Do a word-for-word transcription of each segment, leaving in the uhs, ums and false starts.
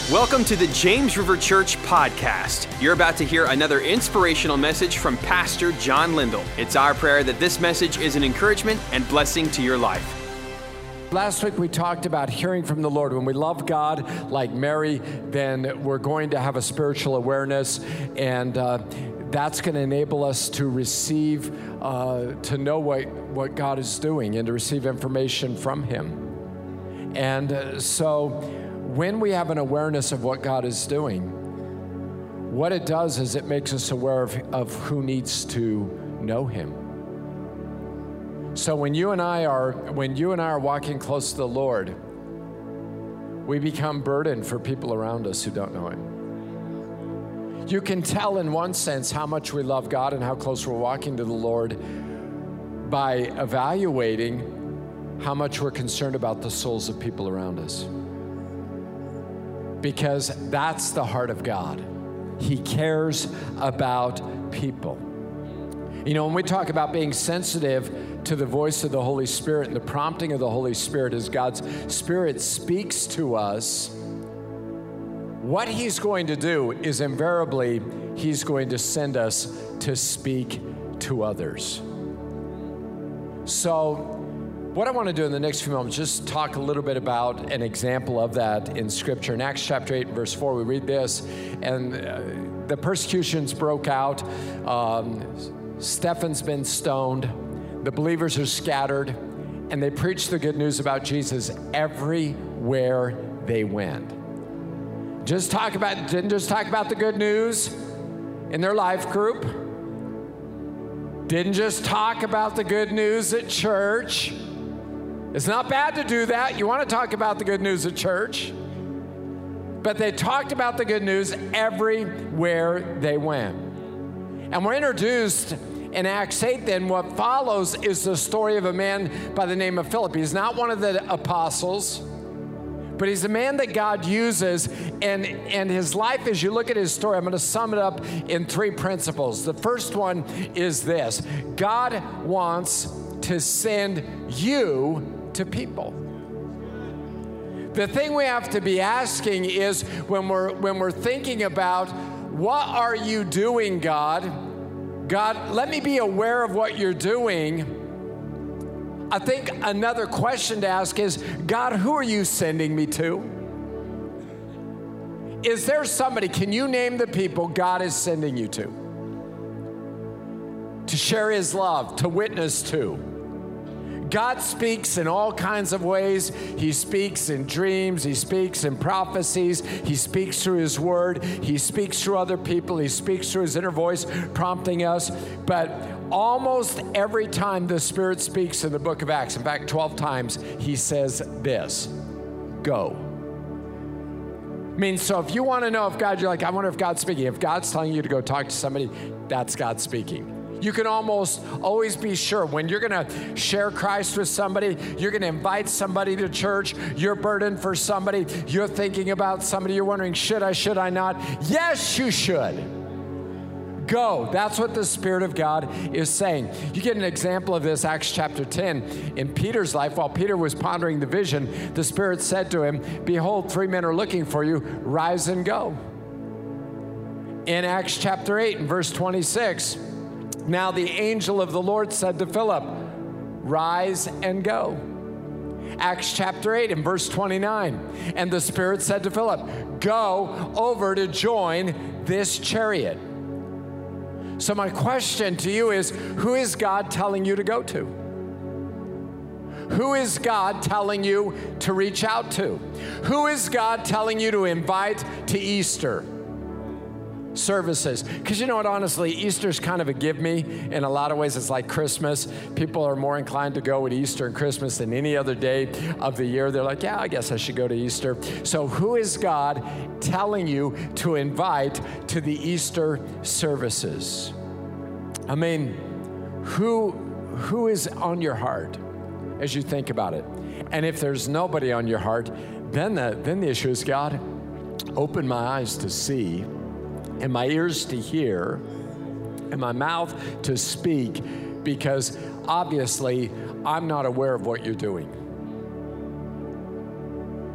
Welcome to the James River Church podcast. You're about to hear another inspirational message from Pastor John Lindell. It's our prayer that this message is an encouragement and blessing to your life. Last week we talked about hearing from the Lord. When we love God like Mary, then we're going to have a spiritual awareness, and uh, that's going to enable us to receive, uh, to know what, what God is doing and to receive information from Him. And uh, so when we have an awareness of what God is doing, what it does is it makes us aware of, of who needs to know Him. So when you and I are when you and I are walking close to the Lord, we become burdened for people around us who don't know Him. You can tell in one sense how much we love God and how close we're walking to the Lord by evaluating how much we're concerned about the souls of people around us. Because that's the heart of God. He cares about people. You know, when we talk about being sensitive to the voice of the Holy Spirit and the prompting of the Holy Spirit as God's Spirit speaks to us, what He's going to do is invariably He's going to send us to speak to others. So what I want to do in the next few moments, just talk a little bit about an example of that in Scripture. In Acts chapter eight, verse four, we read this, and uh, the persecutions broke out. Um, Stephen's been stoned. The believers are scattered, and they preached the good news about Jesus everywhere they went. Just talk about, didn't just talk about the good news in their life group. Didn't just talk about the good news at church. It's not bad to do that. You want to talk about the good news at church. But they talked about the good news everywhere they went. And we're introduced in Acts eight, then what follows is the story of a man by the name of Philip. He's not one of the apostles, but he's a man that God uses, and, and his life, as you look at his story, I'm going to sum it up in three principles. The first one is this: God wants to send you to people. The thing we have to be asking is, when we're when we're thinking about, what are you doing, God? God, let me be aware of what you're doing. I think another question to ask is, God, who are you sending me to? Is there somebody, can you name the people God is sending you to? To share His love, to witness to. God speaks in all kinds of ways. He speaks in dreams. He speaks in prophecies. He speaks through His word. He speaks through other people. He speaks through His inner voice, prompting us. But almost every time the Spirit speaks in the book of Acts, in fact, twelve times, He says this: go. I mean, so if you want to know if God, you're like, I wonder if God's speaking. If God's telling you to go talk to somebody, that's God speaking. You can almost always be sure when you're going to share Christ with somebody, you're going to invite somebody to church, you're burdened for somebody, you're thinking about somebody, you're wondering, should I, should I not? Yes, you should. Go. That's what the Spirit of God is saying. You get an example of this, Acts chapter ten. In Peter's life, while Peter was pondering the vision, the Spirit said to him, behold, three men are looking for you. Rise and go. In Acts chapter eight, and verse twenty-six, now the angel of the Lord said to Philip, rise and go. Acts chapter eight and verse twenty-nine, and the Spirit said to Philip, go over to join this chariot. So my question to you is, who is God telling you to go to? Who is God telling you to reach out to? Who is God telling you to invite to Easter services? Because you know what, honestly, Easter's kind of a give me. In a lot of ways, it's like Christmas. People are more inclined to go at Easter and Christmas than any other day of the year. They're like, yeah, I guess I should go to Easter. So who is God telling you to invite to the Easter services? I mean, who who is on your heart as you think about it? And if there's nobody on your heart, then the, then the issue is, God, open my eyes to see, and my ears to hear, and my mouth to speak, because obviously I'm not aware of what you're doing.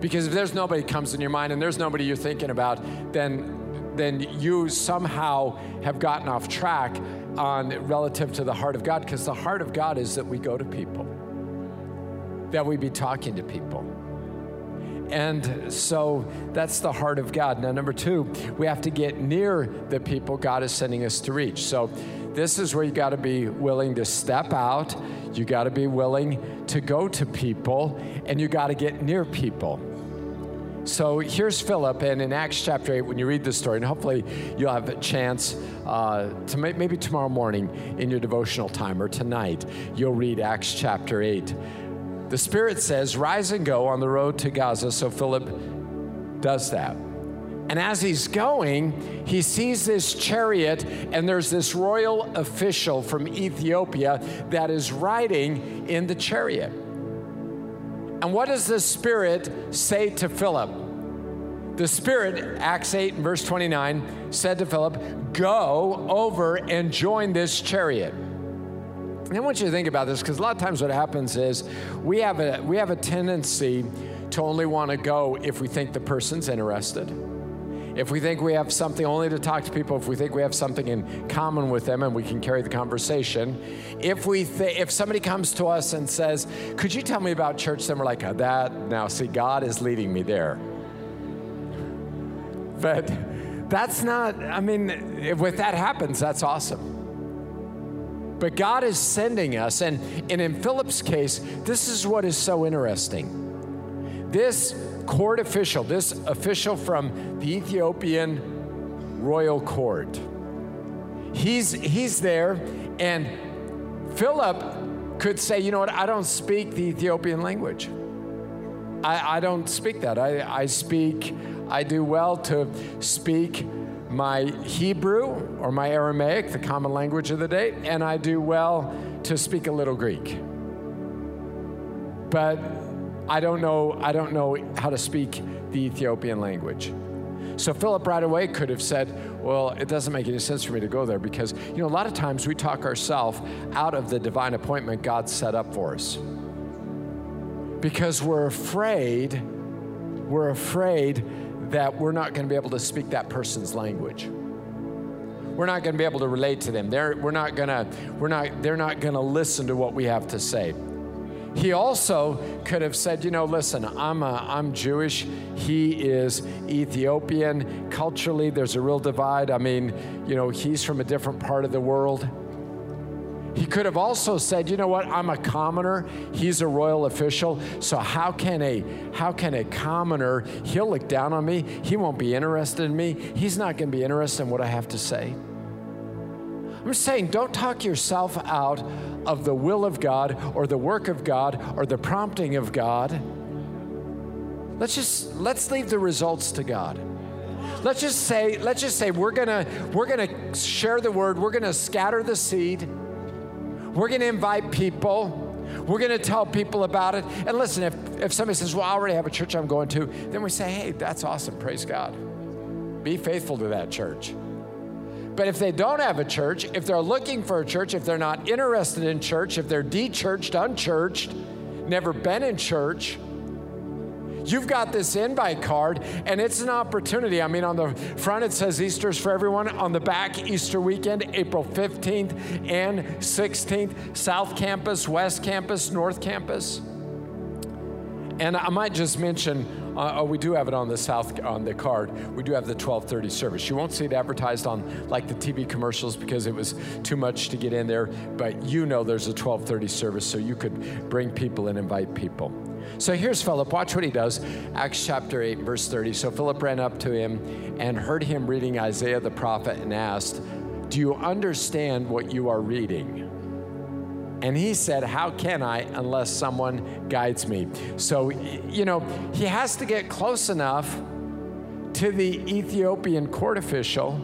Because if there's nobody comes in your mind and there's nobody you're thinking about, then then you somehow have gotten off track on relative to the heart of God, because the heart of God is that we go to people, that we be talking to people. And so that's the heart of God. Now, number two, we have to get near the people God is sending us to reach. So this is where you got to be willing to step out. You got to be willing to go to people, and you got to get near people. So here's Philip, and in Acts chapter eight, when you read this story, and hopefully you'll have a chance uh, to may- maybe tomorrow morning in your devotional time, or tonight, you'll read Acts chapter eight. The Spirit says, rise and go on the road to Gaza. So Philip does that. And as he's going, he sees this chariot, and there's this royal official from Ethiopia that is riding in the chariot. And what does the Spirit say to Philip? The Spirit, Acts eight and verse twenty-nine, said to Philip, go over and join this chariot. And I want you to think about this, because a lot of times what happens is we have a we have a tendency to only want to go if we think the person's interested. If we think we have something only to talk to people, if we think we have something in common with them and we can carry the conversation. If we th- if somebody comes to us and says, could you tell me about church? Then we're like, oh, that, now see, God is leading me there. But that's not, I mean, if that happens, that's awesome. But God is sending us, and, and in Philip's case, this is what is so interesting. This court official, this official from the Ethiopian royal court, he's, he's there, and Philip could say, you know what, I don't speak the Ethiopian language. I, I don't speak that. I, I speak, I do well to speak my Hebrew or my Aramaic, the common language of the day, and I do well to speak a little Greek. But I don't know, I don't know how to speak the Ethiopian language. So Philip right away could have said, well, it doesn't make any sense for me to go there, because, you know, a lot of times we talk ourselves out of the divine appointment God set up for us. Because we're afraid, we're afraid that we're not going to be able to speak that person's language. We're not going to be able to relate to them. They're, we're not going to, we're not, they're not going to listen to what we have to say. He also could have said, you know, listen, I'm, a, I'm Jewish. He is Ethiopian. Culturally, there's a real divide. I mean, you know, he's from a different part of the world. He could have also said, you know what, I'm a commoner. He's a royal official. So how can a, how can a commoner, he'll look down on me. He won't be interested in me. He's not going to be interested in what I have to say. I'm saying, don't talk yourself out of the will of God or the work of God or the prompting of God. Let's just, let's leave the results to God. Let's just say, let's just say we're gonna, we're gonna share the word. We're gonna scatter the seed. We're gonna invite people. We're gonna tell people about it. And listen, if, if somebody says, well, I already have a church I'm going to, then we say, hey, that's awesome, praise God. Be faithful to that church. But if they don't have a church, if they're looking for a church, if they're not interested in church, if they're de-churched, unchurched, never been in church, you've got this invite card, and it's an opportunity. I mean, on the front it says Easter's for everyone. On the back, Easter weekend, April fifteenth and sixteenth, South Campus, West Campus, North Campus. And I might just mention, uh, oh, we do have it on the south on the card. We do have the twelve thirty service. You won't see it advertised on like the T V commercials because it was too much to get in there. But you know there's a twelve thirty service, so you could bring people and invite people. So here's Philip. Watch what he does. Acts chapter eight, verse thirty. So Philip ran up to him and heard him reading Isaiah the prophet and asked, "Do you understand what you are reading?" And he said, how can I unless someone guides me? So, you know, he has to get close enough to the Ethiopian court official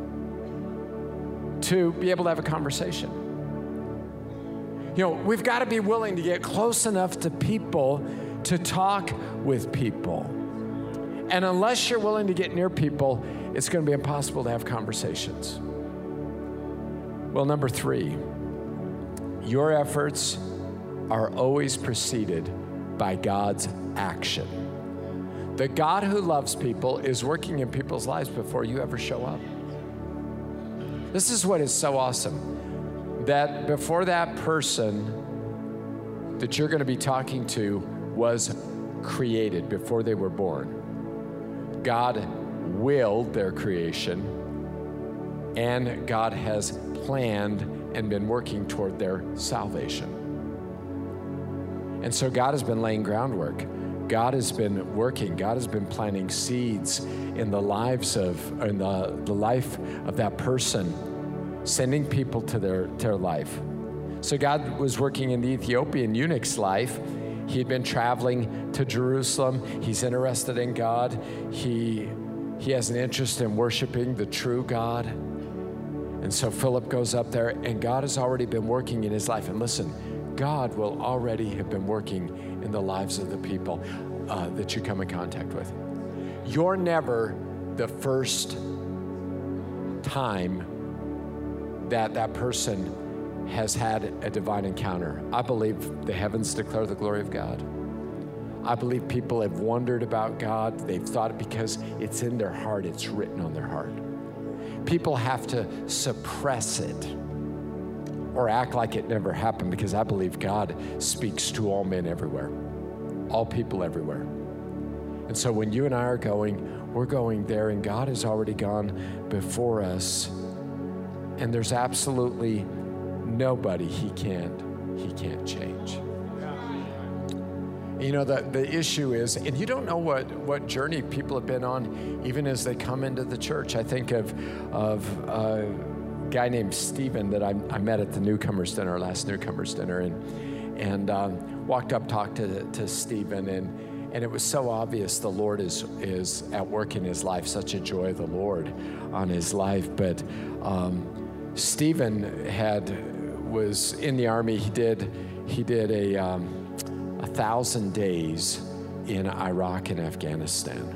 to be able to have a conversation. You know, we've got to be willing to get close enough to people to talk with people. And unless you're willing to get near people, it's going to be impossible to have conversations. Well, number three, your efforts are always preceded by God's action. The God who loves people is working in people's lives before you ever show up. This is what is so awesome, that before that person that you're going to be talking to was created, before they were born, God willed their creation, and God has planned and been working toward their salvation. And so God has been laying groundwork. God has been working. God has been planting seeds in the lives of, in the, the life of that person, sending people to their, their life. So God was working in the Ethiopian eunuch's life. He'd been traveling to Jerusalem. He's interested in God. He, he has an interest in worshiping the true God. And so Philip goes up there, and God has already been working in his life. And listen, God will already have been working in the lives of the people uh, that you come in contact with. You're never the first time that that person has had a divine encounter. I believe the heavens declare the glory of God. I believe people have wondered about God. They've thought it because it's in their heart. It's written on their heart. People have to suppress it or act like it never happened, because I believe God speaks to all men everywhere, all people everywhere. And so when you and I are going, we're going there, and God has already gone before us, and there's absolutely nobody he can't, he can't change. You know, the, the issue is, and you don't know what, what journey people have been on even as they come into the church. I think of, of a guy named Stephen that I, I met at the newcomers dinner, our last newcomers dinner, and, and um, walked up, talked to, to Stephen, and, and it was so obvious the Lord is, is at work in his life, such a joy of the Lord on his life. But um, Stephen had, was in the Army. He did, he did a, um, a thousand days in Iraq and Afghanistan.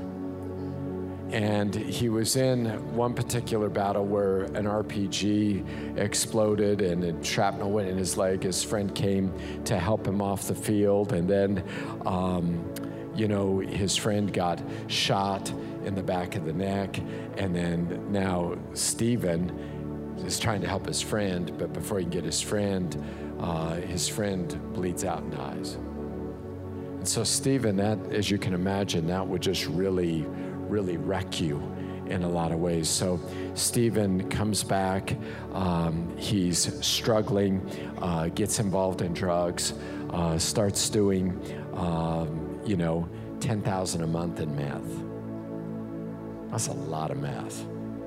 And he was in one particular battle where an R P G exploded and a shrapnel went in his leg. His friend came to help him off the field. And then, um, you know, his friend got shot in the back of the neck. And then now Stephen is trying to help his friend, but before he can get his friend, uh, his friend bleeds out and dies. And so Stephen, that, as you can imagine, that would just really, really wreck you in a lot of ways. So Stephen comes back, um, he's struggling, uh, gets involved in drugs, uh, starts doing, um, you know, ten thousand a month in meth. That's a lot of meth.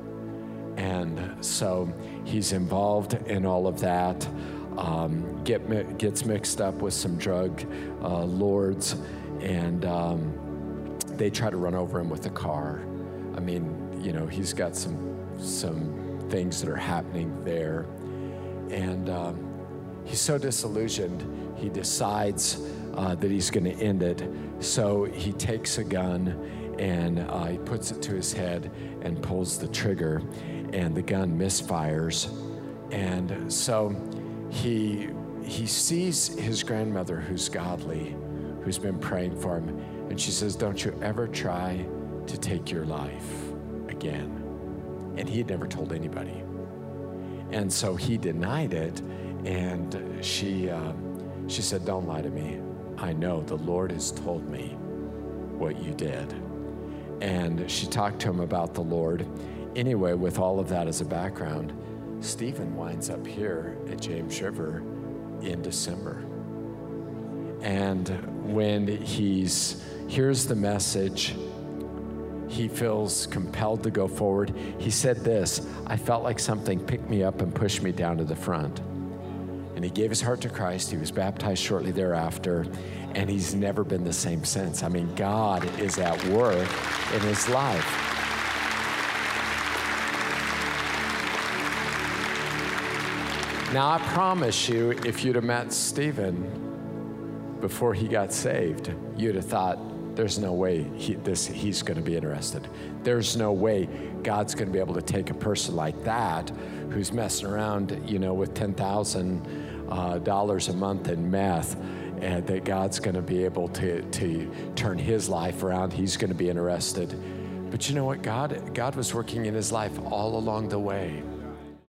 And so he's involved in all of that, um, get, gets mixed up with some drug uh, lords, and um, they try to run over him with a car. I mean, you know, he's got some, some things that are happening there. And um, he's so disillusioned, he decides uh, that he's gonna end it. So he takes a gun and uh, he puts it to his head and pulls the trigger, and the gun misfires. And so he, he sees his grandmother, who's godly, who's been praying for him, and she says, "Don't you ever try to take your life again." And he had never told anybody. And so he denied it, and she, uh, she said, "Don't lie to me. I know the Lord has told me what you did." And she talked to him about the Lord. Anyway, with all of that as a background, Stephen winds up here at James River in December. And when he's hears the message, he feels compelled to go forward. He said this, "I felt like something picked me up and pushed me down to the front." And he gave his heart to Christ. He was baptized shortly thereafter, and he's never been the same since. I mean, God is at work in his life. Now, I promise you, if you'd have met Stephen before he got saved, you'd have thought, there's no way he, this, he's going to be interested. There's no way God's going to be able to take a person like that who's messing around, you know, with ten thousand dollars uh, a month in meth and that God's going to be able to, to turn his life around. He's going to be interested. But you know what? God, God was working in his life all along the way.